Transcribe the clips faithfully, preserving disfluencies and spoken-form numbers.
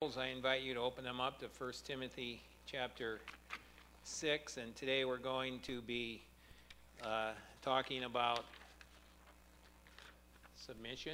Bibles, I invite you to open them up to First Timothy chapter six, and today we're going to be uh, talking about submission,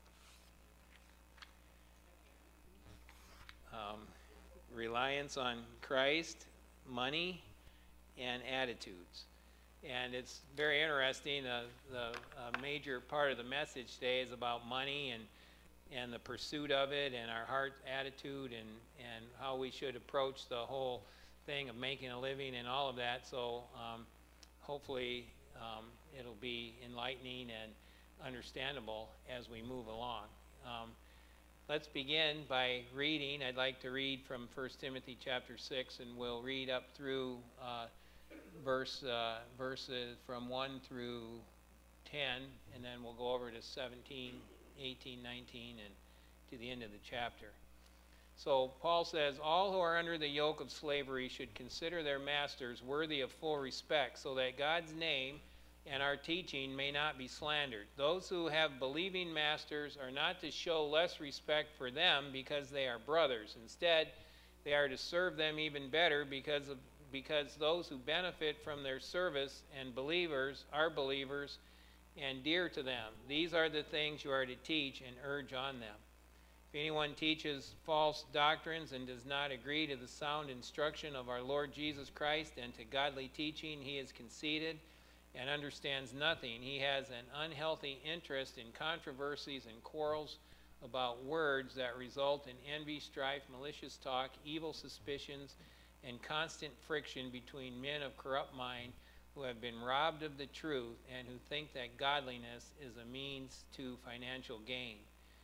um, reliance on Christ, money, and attitudes. And it's very interesting. Uh, the uh, major part of the message today is about money and and the pursuit of it and our heart attitude and, and how we should approach the whole thing of making a living and all of that. So um, hopefully um, it'll be enlightening and understandable as we move along. Um, let's begin by reading. I'd like to read from First Timothy chapter six, and we'll read up through uh, verse uh, verses from one through ten, and then we'll go over to seventeen, eighteen, nineteen, and to the end of the chapter. So Paul says, all who are under the yoke of slavery should consider their masters worthy of full respect, so that God's name and our teaching may not be slandered. Those who have believing masters are not to show less respect for them because they are brothers. Instead, they are to serve them even better because of because those who benefit from their service and believers are believers and dear to them. These are the things you are to teach and urge on them. If anyone teaches false doctrines and does not agree to the sound instruction of our Lord Jesus Christ and to godly teaching, he is conceited and understands nothing. He has an unhealthy interest in controversies and quarrels about words that result in envy, strife, malicious talk, evil suspicions, and constant friction between men of corrupt mind who have been robbed of the truth and who think that godliness is a means to financial gain.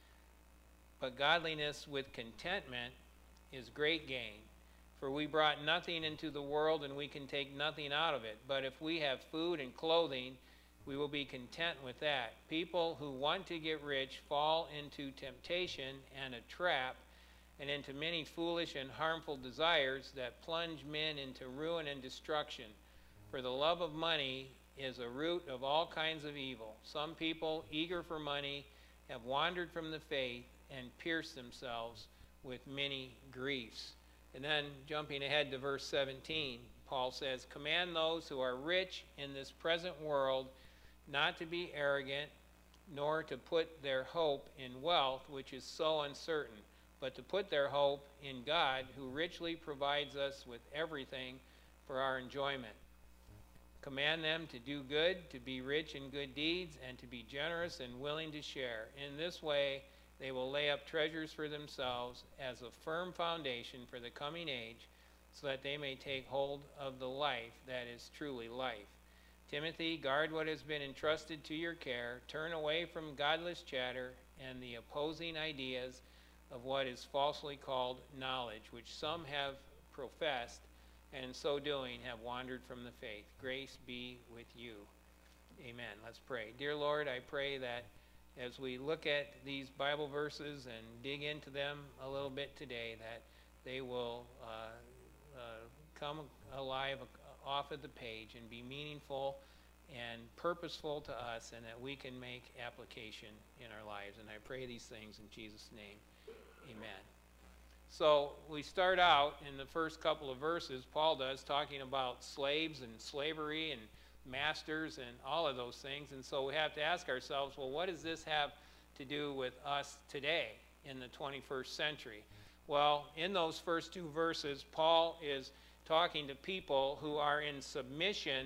But godliness with contentment is great gain. For we brought nothing into the world, and we can take nothing out of it. But if we have food and clothing, we will be content with that. People who want to get rich fall into temptation and a trap, and into many foolish and harmful desires that plunge men into ruin and destruction. For the love of money is a root of all kinds of evil. Some people, eager for money, have wandered from the faith and pierced themselves with many griefs. And then jumping ahead to verse seventeen, Paul says, command those who are rich in this present world not to be arrogant, nor to put their hope in wealth, which is so uncertain, but to put their hope in God, who richly provides us with everything for our enjoyment. Command them to do good, to be rich in good deeds, and to be generous and willing to share. In this way, they will lay up treasures for themselves as a firm foundation for the coming age, so that they may take hold of the life that is truly life. Timothy, guard what has been entrusted to your care. Turn away from godless chatter and the opposing ideas of what is falsely called knowledge, which some have professed, and in so doing have wandered from the faith. Grace be with you. Amen. Let's pray. Dear Lord, I pray that as we look at these Bible verses and dig into them a little bit today, that they will uh, uh, come alive off of the page and be meaningful and purposeful to us, and that we can make application in our lives. And I pray these things in Jesus' name. Amen. So we start out in the first couple of verses, Paul does, talking about slaves and slavery and masters and all of those things. And so we have to ask ourselves, well, what does this have to do with us today in the twenty-first century? Well, in those first two verses, Paul is talking to people who are in submission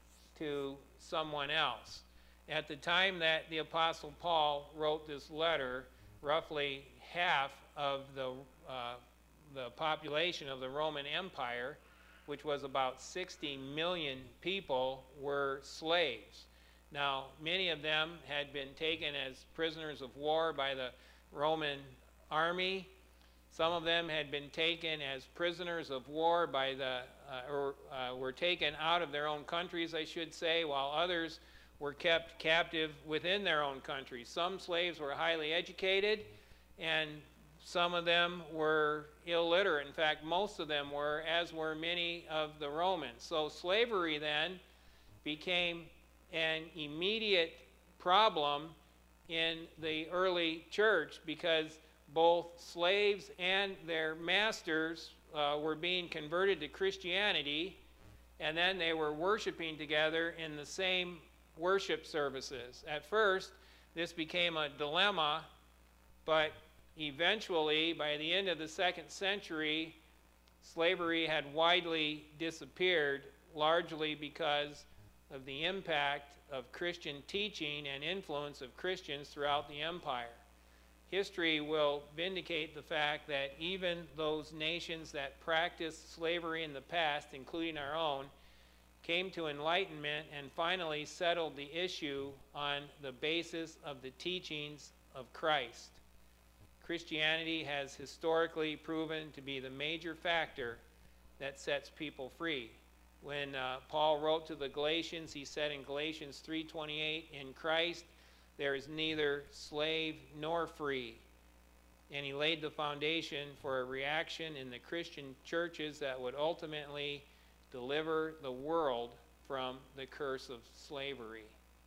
to someone else. At the time that the Apostle Paul wrote this letter, roughly half of the uh, the population of the Roman Empire, which was about sixty million people, were slaves. Now, many of them had been taken as prisoners of war by the Roman army. Some of them had been taken as prisoners of war by the, uh, or uh, were taken out of their own countries, I should say, while others were kept captive within their own country. Some slaves were highly educated, and some of them were illiterate. In fact, most of them were, as were many of the Romans. So slavery then became an immediate problem in the early church, because both slaves and their masters uh, were being converted to Christianity, and then they were worshiping together in the same worship services. At first, this became a dilemma, but eventually, by the end of the second century, slavery had widely disappeared, largely because of the impact of Christian teaching and influence of Christians throughout the empire. History will vindicate the fact that even those nations that practiced slavery in the past, including our own, came to enlightenment and finally settled the issue on the basis of the teachings of Christ. Christianity has historically proven to be the major factor that sets people free. When uh, Paul wrote to the Galatians, he said in Galatians three twenty-eight, "In Christ there is neither slave nor free." And he laid the foundation for a reaction in the Christian churches that would ultimately deliver the world from the curse of slavery.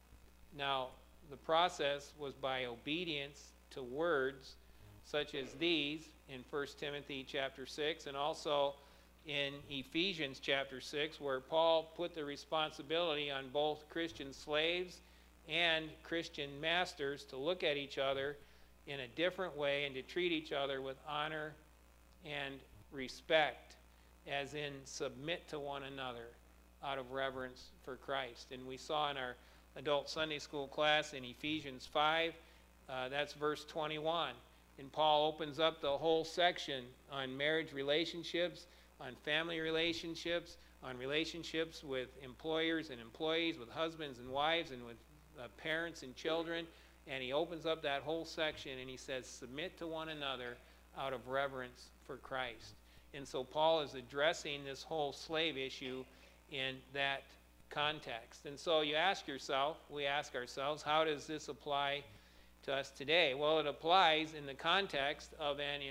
Now, the process was by obedience to words such as these in First Timothy chapter six, and also in Ephesians chapter six, where Paul put the responsibility on both Christian slaves and Christian masters to look at each other in a different way and to treat each other with honor and respect, as in submit to one another out of reverence for Christ. And we saw in our adult Sunday school class in Ephesians five, uh, that's verse twenty-one. And Paul opens up the whole section on marriage relationships, on family relationships, on relationships with employers and employees, with husbands and wives, and with uh, parents and children. And he opens up that whole section and he says, submit to one another out of reverence for Christ. And so Paul is addressing this whole slave issue in that context. And so you ask yourself, we ask ourselves, how does this apply to us today? Well, it applies in the context of an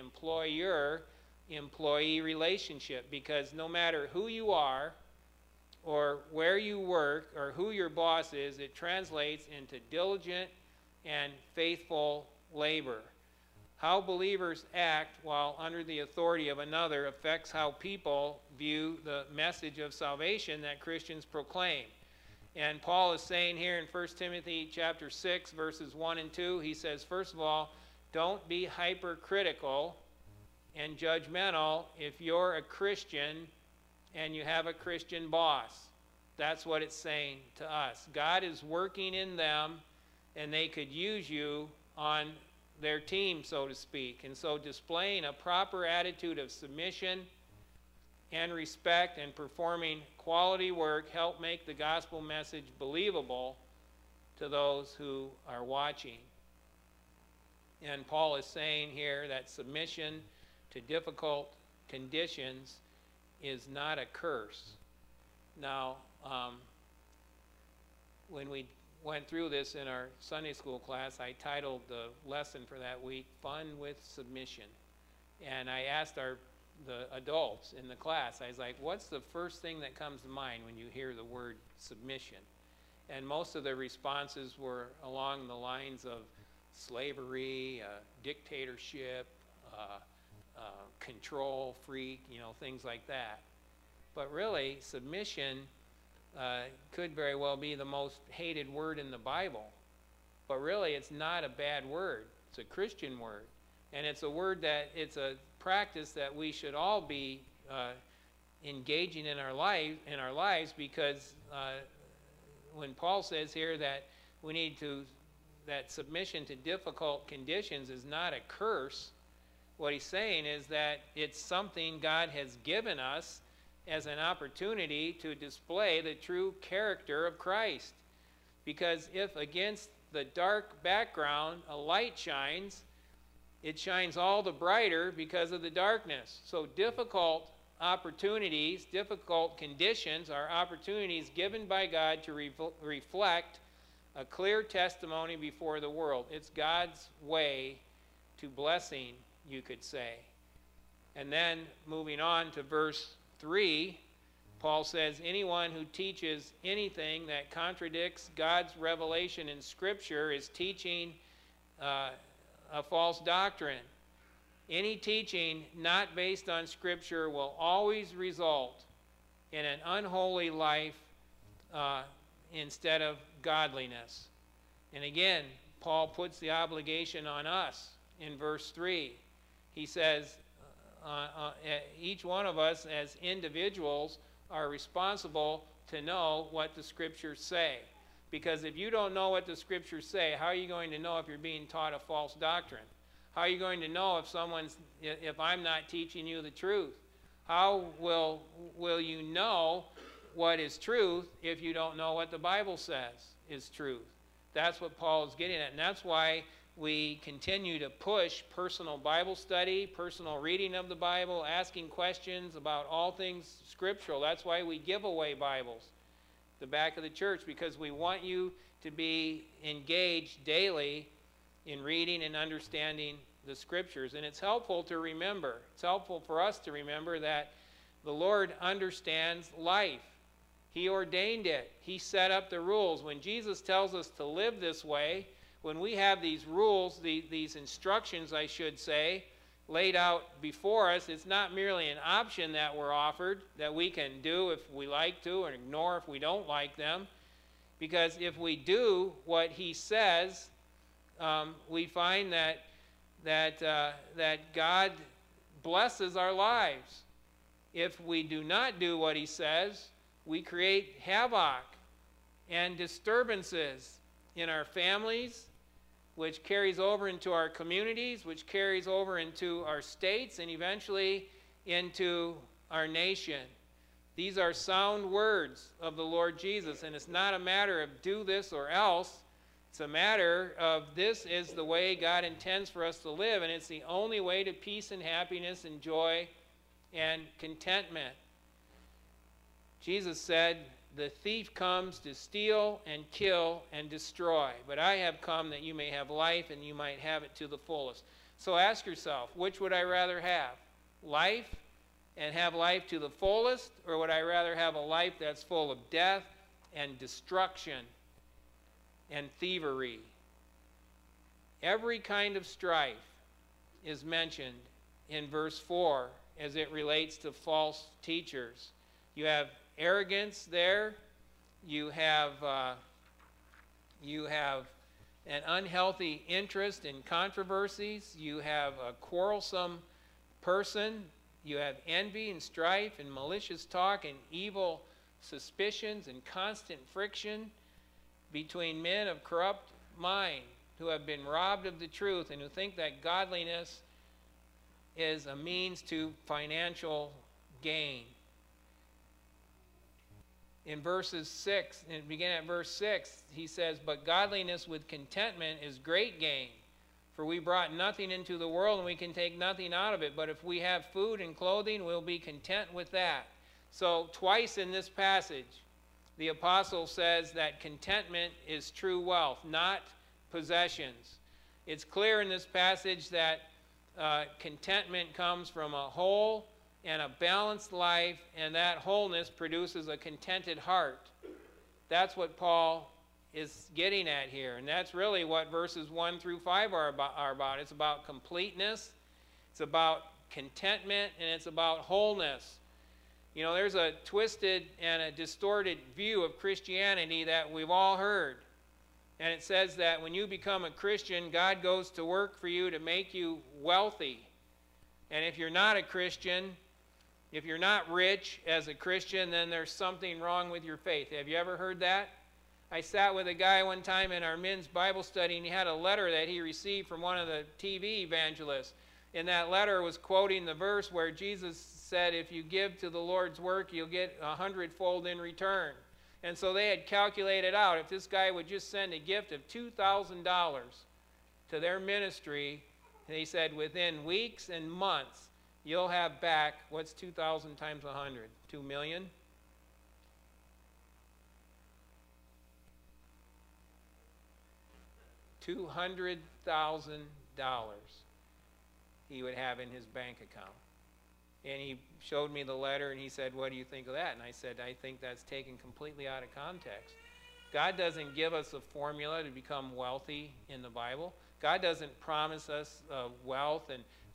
employer-employee relationship, because no matter who you are or where you work or who your boss is, it translates into diligent and faithful labor. How believers act while under the authority of another affects how people view the message of salvation that Christians proclaim. And Paul is saying here in First Timothy chapter six, verses one and two, he says, first of all, don't be hypercritical and judgmental if you're a Christian and you have a Christian boss. That's what it's saying to us. God is working in them, and they could use you on their team, so to speak. And so displaying a proper attitude of submission and respect and performing quality work help make the gospel message believable to those who are watching. And Paul is saying here that submission to difficult conditions is not a curse. Now, um, when we went through this in our Sunday school class, I titled the lesson for that week, Fun with Submission. And I asked our the adults in the class, I was like, what's the first thing that comes to mind when you hear the word submission? And most of the responses were along the lines of slavery, uh, dictatorship, uh, uh, control, freak, you know, things like that. But really, submission uh, could very well be the most hated word in the Bible. But really, it's not a bad word. It's a Christian word. And it's a word that, it's a practice that we should all be uh, engaging in our life, in our lives, because uh, when Paul says here that we need to, that submission to difficult conditions is not a curse, what he's saying is that it's something God has given us as an opportunity to display the true character of Christ. Because if against the dark background a light shines, it shines all the brighter because of the darkness. So difficult opportunities, difficult conditions are opportunities given by God to re reflect a clear testimony before the world. It's God's way to blessing, you could say. And then moving on to verse three, Paul says, anyone who teaches anything that contradicts God's revelation in Scripture is teaching uh, a false doctrine. Any teaching not based on Scripture will always result in an unholy life uh, instead of godliness. And again, Paul puts the obligation on us in verse three. He says, uh, uh, each one of us as individuals are responsible to know what the Scriptures say. Because if you don't know what the Scriptures say, how are you going to know if you're being taught a false doctrine? How are you going to know if someone's, if I'm not teaching you the truth? How will, will you know what is truth if you don't know what the Bible says is truth? That's what Paul is getting at. And that's why we continue to push personal Bible study, personal reading of the Bible, asking questions about all things scriptural. That's why we give away Bibles, the back of the church, because we want you to be engaged daily in reading and understanding the Scriptures. And it's helpful to remember, it's helpful for us to remember that the Lord understands life. He ordained it. He set up the rules. When Jesus tells us to live this way, when we have these rules, the, these instructions, I should say, laid out before us, it's not merely an option that we're offered that we can do if we like to and ignore if we don't like them. Because if we do what he says, um, we find that, that, uh, that God blesses our lives. If we do not do what he says, we create havoc and disturbances in our families, which carries over into our communities, which carries over into our states, and eventually into our nation. These are sound words of the Lord Jesus, and it's not a matter of do this or else. It's a matter of this is the way God intends for us to live, and it's the only way to peace and happiness and joy and contentment. Jesus said, the thief comes to steal and kill and destroy, but I have come that you may have life and you might have it to the fullest. So ask yourself, which would I rather have? Life and have life to the fullest, or would I rather have a life that's full of death and destruction and thievery? Every kind of strife is mentioned in verse four as it relates to false teachers. You have arrogance there. You have, uh, you have an unhealthy interest in controversies. You have a quarrelsome person. You have envy and strife and malicious talk and evil suspicions and constant friction between men of corrupt mind who have been robbed of the truth and who think that godliness is a means to financial gain. In verses six, and begin at verse six, he says, but godliness with contentment is great gain. For we brought nothing into the world, and we can take nothing out of it. But if we have food and clothing, we'll be content with that. So twice in this passage, the apostle says that contentment is true wealth, not possessions. It's clear in this passage that uh, contentment comes from a whole and a balanced life, and that wholeness produces a contented heart. That's what Paul is getting at here, and that's really what verses one through five are about, are about. It's about completeness, it's about contentment, and it's about wholeness. You know, there's a twisted and a distorted view of Christianity that we've all heard, and it says that when you become a Christian, God goes to work for you to make you wealthy. And if you're not a Christian, if you're not rich as a Christian, then there's something wrong with your faith. Have you ever heard that? I sat with a guy one time in our men's Bible study, and he had a letter that he received from one of the T V evangelists. And that letter was quoting the verse where Jesus said, if you give to the Lord's work, you'll get a hundredfold in return. And so they had calculated out if this guy would just send a gift of two thousand dollars to their ministry, and he said within weeks and months, you'll have back, what's two thousand times one hundred? two million? two hundred thousand dollars he would have in his bank account. And he showed me the letter, and he said, what do you think of that? And I said, I think that's taken completely out of context. God doesn't give us a formula to become wealthy in the Bible. God doesn't promise us uh, wealth and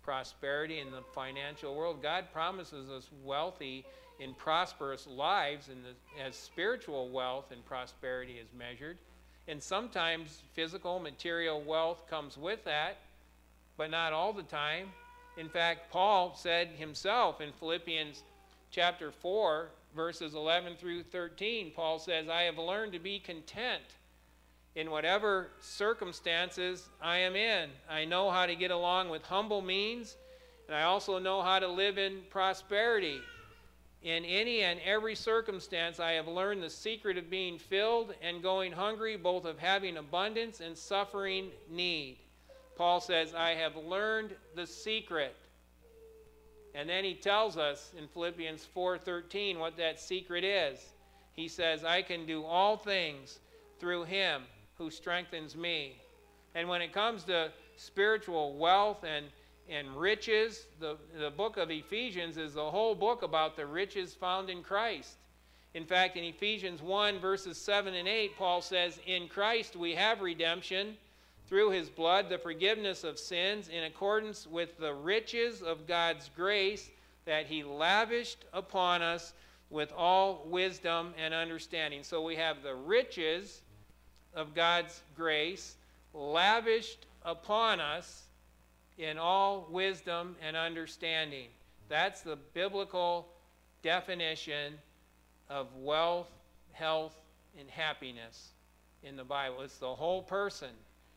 prosperity in the financial world. God promises us wealthy and prosperous lives, and as spiritual wealth and prosperity is measured. And sometimes physical, material wealth comes with that, but not all the time. In fact, Paul said himself in Philippians chapter four, verses eleven through thirteen, Paul says, I have learned to be content in whatever circumstances I am in. I know how to get along with humble means, and I also know how to live in prosperity. In any and every circumstance, I have learned the secret of being filled and going hungry, both of having abundance and suffering need. Paul says, I have learned the secret. And then he tells us in Philippians four thirteen what that secret is. He says, I can do all things through him who strengthens me. And when it comes to spiritual wealth and and riches, the, the book of Ephesians is the whole book about the riches found in Christ. In fact, in Ephesians one, verses seven and eight, Paul says, in Christ we have redemption through his blood, the forgiveness of sins, in accordance with the riches of God's grace that he lavished upon us with all wisdom and understanding. So we have the riches of God's grace lavished upon us in all wisdom and understanding. That's the biblical definition of wealth, health, and happiness in the Bible. It's the whole person.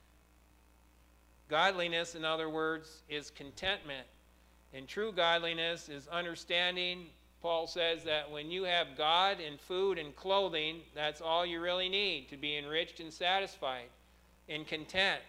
Godliness, in other words, is contentment. And true godliness is understanding. Paul says that when you have God and food and clothing, that's all you really need to be enriched and satisfied and content.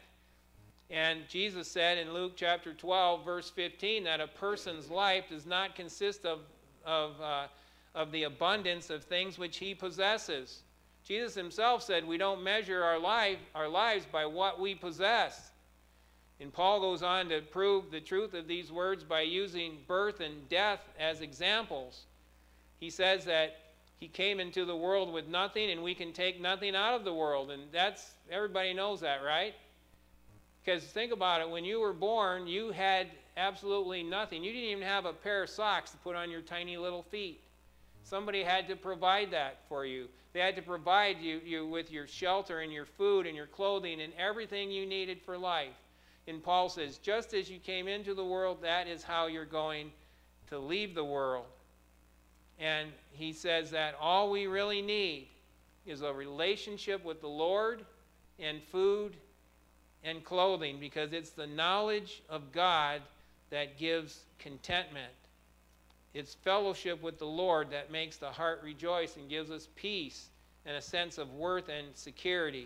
And Jesus said in Luke chapter twelve, verse fifteen, that a person's life does not consist of, of, uh, of the abundance of things which he possesses. Jesus himself said we don't measure our, life, our lives by what we possess. And Paul goes on to prove the truth of these words by using birth and death as examples. He says that he came into the world with nothing, and we can take nothing out of the world. And that's, everybody knows that, right? Because think about it, when you were born, you had absolutely nothing. You didn't even have a pair of socks to put on your tiny little feet. Somebody had to provide that for you. They had to provide you, you with your shelter and your food and your clothing and everything you needed for life. And Paul says, just as you came into the world, that is how you're going to leave the world. And he says that all we really need is a relationship with the Lord and food and clothing, because it's the knowledge of God that gives contentment. It's fellowship with the Lord that makes the heart rejoice and gives us peace and a sense of worth and security.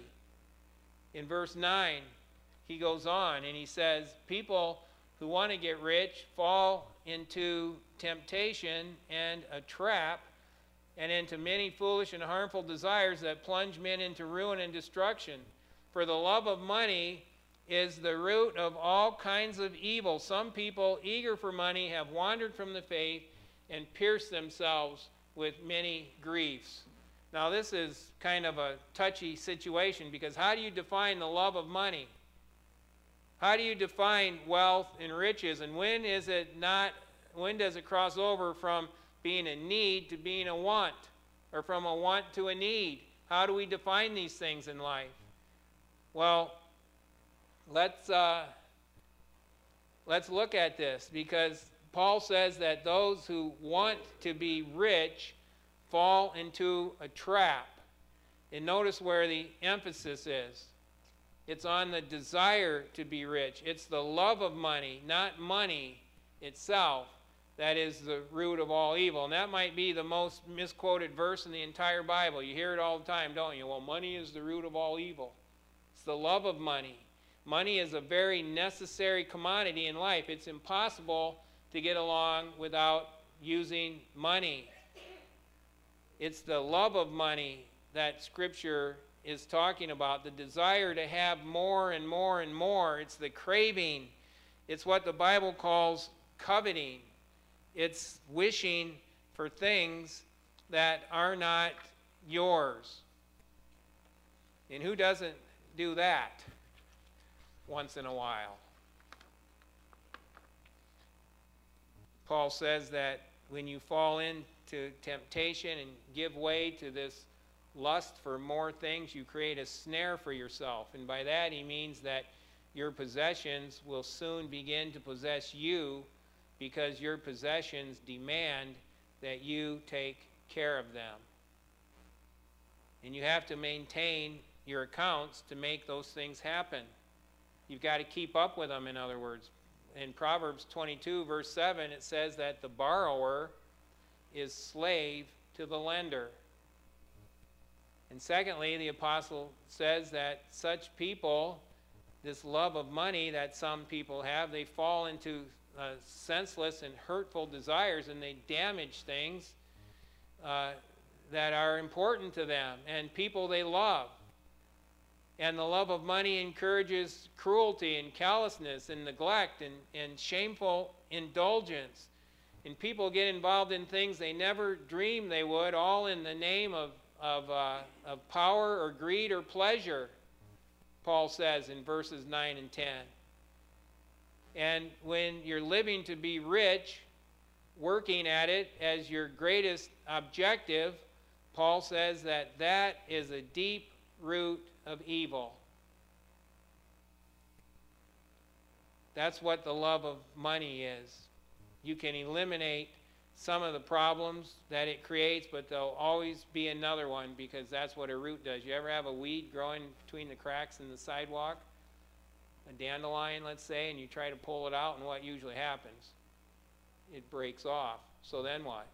In verse nine, he goes on and he says, people who want to get rich fall into temptation and a trap and into many foolish and harmful desires that plunge men into ruin and destruction. For the love of money is the root of all kinds of evil. Some people, eager for money, have wandered from the faith and pierced themselves with many griefs. Now, this is kind of a touchy situation, because how do you define the love of money? How do you define wealth and riches? And when is it not, when does it cross over from being a need to being a want, or from a want to a need? How do we define these things in life? Well, let's uh, let's look at this, because Paul says that those who want to be rich fall into a trap. And notice where the emphasis is. It's on the desire to be rich. It's the love of money, not money itself, that is the root of all evil. And that might be the most misquoted verse in the entire Bible. You hear it all the time, don't you? Well, money is the root of all evil. It's the love of money. Money is a very necessary commodity in life. It's impossible to get along without using money. It's the love of money that Scripture is talking about, the desire to have more and more and more. It's the craving. It's what the Bible calls coveting. It's wishing for things that are not yours. And who doesn't do that once in a while? Paul says that when you fall into temptation and give way to this lust for more things, you create a snare for yourself. And by that he means that your possessions will soon begin to possess you, because your possessions demand that you take care of them. And you have to maintain your accounts to make those things happen. You've got to keep up with them, in other words. In Proverbs twenty-two, verse seven, it says that the borrower is slave to the lender. And secondly, the apostle says that such people, this love of money that some people have, they fall into uh, senseless and hurtful desires, and they damage things uh, that are important to them and people they love. And the love of money encourages cruelty and callousness and neglect and, and shameful indulgence. And people get involved in things they never dreamed they would, all in the name of, of, uh, of power or greed or pleasure, Paul says in verses nine and ten. And when you're living to be rich, working at it as your greatest objective, Paul says that that is a deep root of evil. That's what the love of money is. You can eliminate some of the problems that it creates, but there'll always be another one, because that's what a root does. You ever have a weed growing between the cracks in the sidewalk? A dandelion, let's say, and you try to pull it out, and what usually happens? It breaks off. So then what?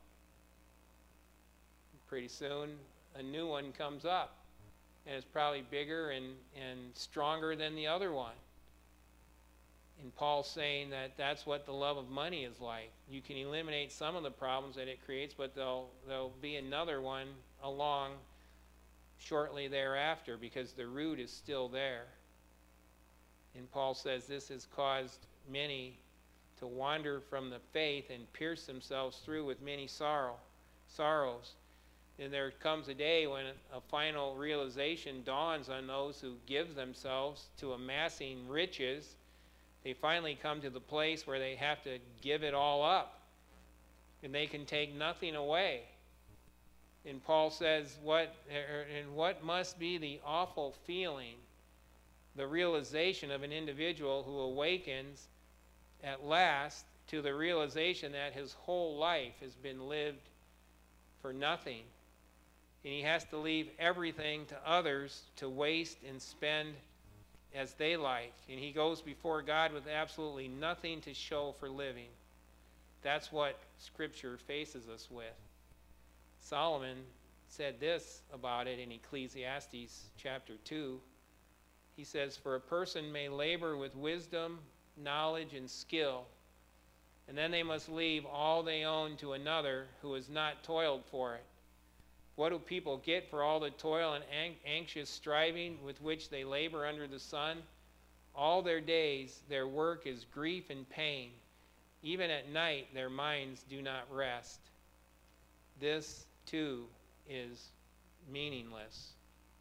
Pretty soon, a new one comes up, and it's probably bigger and, and stronger than the other one. And Paul's saying that that's what the love of money is like. You can eliminate some of the problems that it creates, but there'll, there'll be another one along shortly thereafter, because the root is still there. And Paul says this has caused many to wander from the faith and pierce themselves through with many sorrow, sorrows. And there comes a day when a final realization dawns on those who give themselves to amassing riches. They finally come to the place where they have to give it all up, and they can take nothing away. And Paul says, what, and what must be the awful feeling, the realization of an individual who awakens at last to the realization that his whole life has been lived for nothing. And he has to leave everything to others to waste and spend as they like. And he goes before God with absolutely nothing to show for living. That's what Scripture faces us with. Solomon said this about it in Ecclesiastes chapter two. He says, "For a person may labor with wisdom, knowledge, and skill, and then they must leave all they own to another who has not toiled for it. What do people get for all the toil and ang- anxious striving with which they labor under the sun? All their days their work is grief and pain. Even at night their minds do not rest." This, too, is meaningless.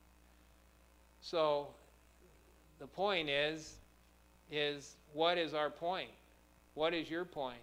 So, the point is, is what is our point? What is your point?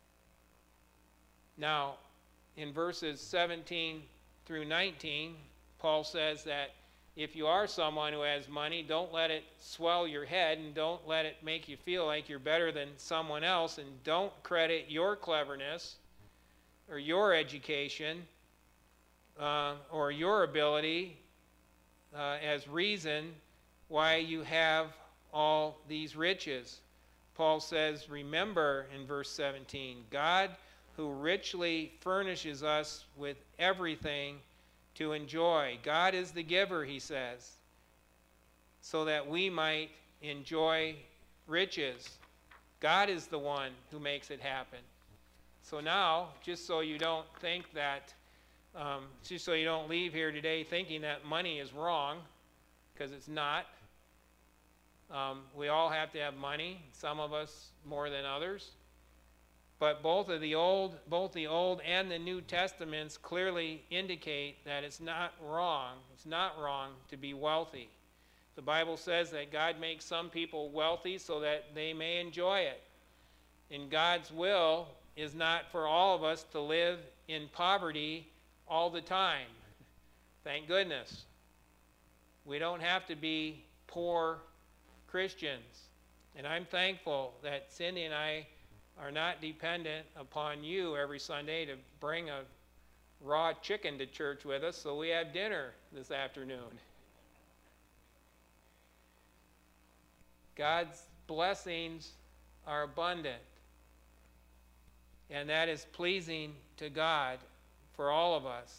Now, in verses seventeen through nineteen, Paul says that if you are someone who has money, don't let it swell your head, and don't let it make you feel like you're better than someone else, and don't credit your cleverness or your education uh, or your ability uh, as reason why you have all these riches. Paul says, remember in verse seventeen, God who richly furnishes us with everything to enjoy. God is the giver, he says, so that we might enjoy riches. God is the one who makes it happen. So now, just so you don't think that, um, just so you don't leave here today thinking that money is wrong, because it's not. Um, we all have to have money, some of us more than others. But both of the old, both the Old and the New Testaments clearly indicate that it's not wrong. It's not wrong to be wealthy. The Bible says that God makes some people wealthy so that they may enjoy it. And God's will is not for all of us to live in poverty all the time. Thank goodness. We don't have to be poor Christians. And I'm thankful that Cindy and I are not dependent upon you every Sunday to bring a raw chicken to church with us so we have dinner this afternoon. God's blessings are abundant, and that is pleasing to God for all of us.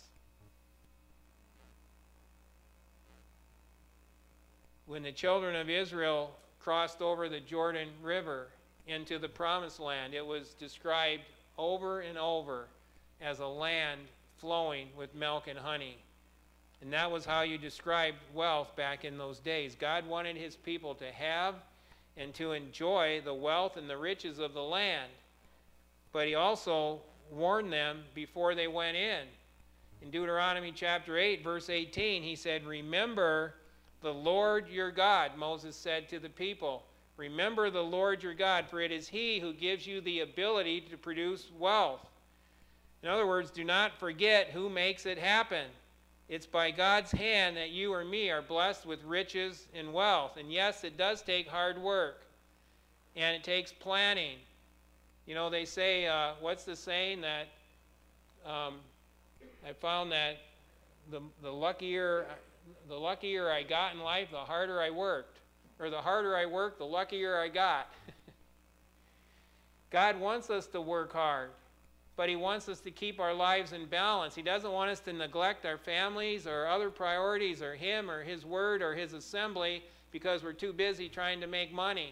When the children of Israel crossed over the Jordan River into the Promised Land, it was described over and over as a land flowing with milk and honey. And that was how you described wealth back in those days. God wanted his people to have and to enjoy the wealth and the riches of the land. But he also warned them before they went in. In Deuteronomy chapter eight, verse eighteen, he said, "Remember the Lord your God," Moses said to the people. "Remember the Lord your God, for it is he who gives you the ability to produce wealth." In other words, do not forget who makes it happen. It's by God's hand that you or me are blessed with riches and wealth. And yes, it does take hard work, and it takes planning. You know, they say, uh, what's the saying that um, I found that the, the luckier the luckier I got in life, the harder I worked. Or the harder I worked, the luckier I got. God wants us to work hard, but he wants us to keep our lives in balance. He doesn't want us to neglect our families or other priorities or him or his word or his assembly because we're too busy trying to make money.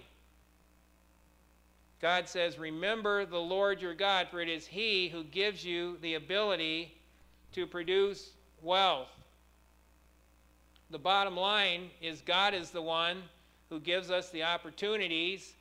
God says, "Remember the Lord your God, for it is he who gives you the ability to produce wealth." The bottom line is God is the one who gives us the opportunities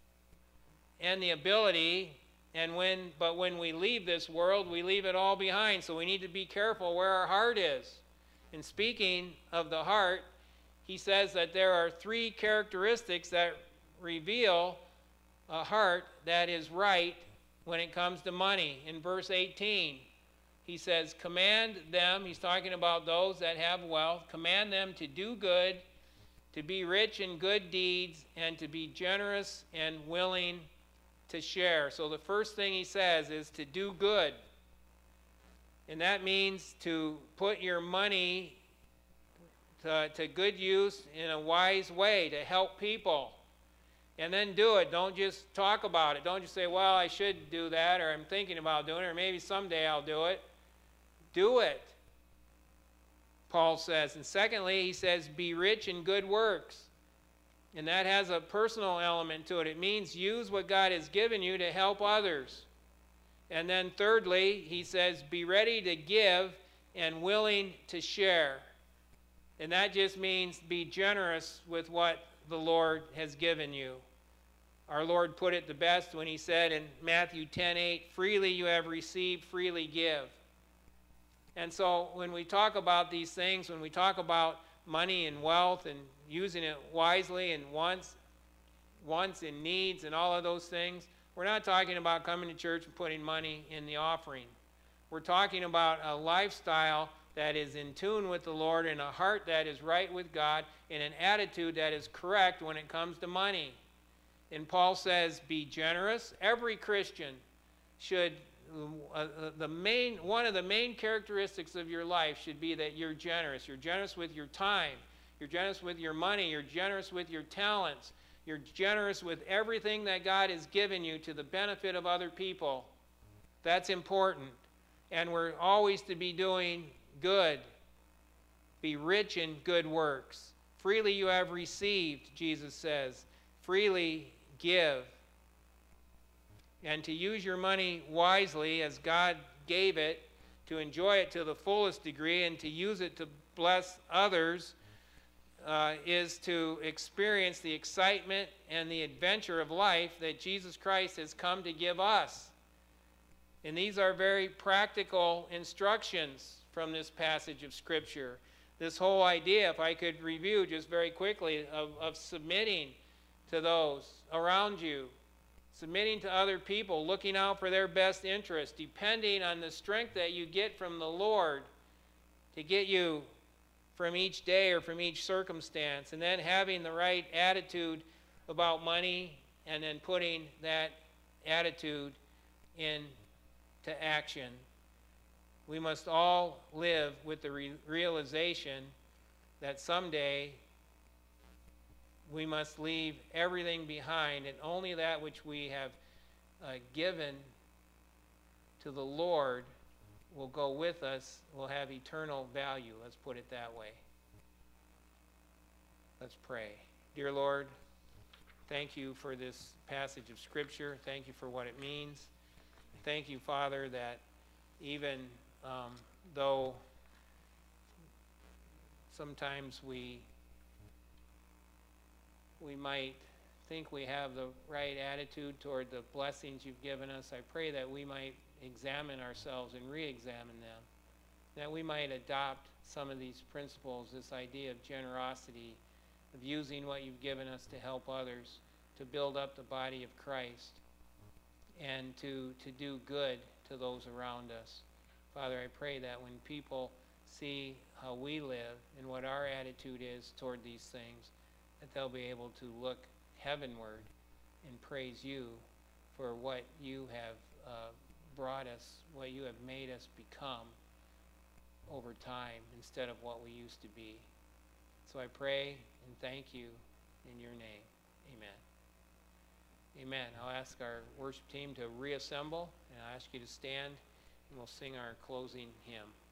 and the ability, and when but when we leave this world, we leave it all behind. So we need to be careful where our heart is. And speaking of the heart, he says that there are three characteristics that reveal a heart that is right when it comes to money. In verse eighteen, he says, "Command them," he's talking about those that have wealth, "command them to do good, to be rich in good deeds, and to be generous and willing to share." So the first thing he says is to do good. And that means to put your money to, to good use in a wise way, to help people. And then do it. Don't just talk about it. Don't just say, "Well, I should do that," or "I'm thinking about doing it," or "maybe someday I'll do it." Do it, Paul says. And secondly, he says, be rich in good works. And that has a personal element to it. It means use what God has given you to help others. And then thirdly, he says, be ready to give and willing to share. And that just means be generous with what the Lord has given you. Our Lord put it the best when he said in Matthew ten eight, "Freely you have received, freely give." And so when we talk about these things, when we talk about money and wealth and using it wisely and wants, wants and needs and all of those things, we're not talking about coming to church and putting money in the offering. We're talking about a lifestyle that is in tune with the Lord and a heart that is right with God and an attitude that is correct when it comes to money. And Paul says, be generous. Every Christian should Uh, the main one of the main characteristics of your life should be that you're generous. You're generous with your time. You're generous with your money. You're generous with your talents. You're generous with everything that God has given you to the benefit of other people. That's important. And we're always to be doing good. Be rich in good works. Freely you have received, Jesus says. Freely give. And to use your money wisely as God gave it, to enjoy it to the fullest degree, and to use it to bless others uh, is to experience the excitement and the adventure of life that Jesus Christ has come to give us. And these are very practical instructions from this passage of Scripture. This whole idea, if I could review just very quickly, of, of submitting to those around you, submitting to other people, looking out for their best interest, depending on the strength that you get from the Lord to get you from each day or from each circumstance, and then having the right attitude about money, and then putting that attitude into action. We must all live with the re- realization that someday we must leave everything behind, and only that which we have uh, given to the Lord will go with us, will have eternal value. Let's put it that way. Let's pray. Dear Lord, thank you for this passage of Scripture. Thank you for what it means. Thank you, Father, that even um, though sometimes we we might think we have the right attitude toward the blessings you've given us, I pray that we might examine ourselves and re-examine them, that we might adopt some of these principles, this idea of generosity, of using what you've given us to help others, to build up the body of Christ, and to, to do good to those around us. Father, I pray that when people see how we live and what our attitude is toward these things, that they'll be able to look heavenward and praise you for what you have uh, brought us, what you have made us become over time instead of what we used to be. So I pray and thank you in your name. Amen. Amen. I'll ask our worship team to reassemble, and I'll ask you to stand, and we'll sing our closing hymn.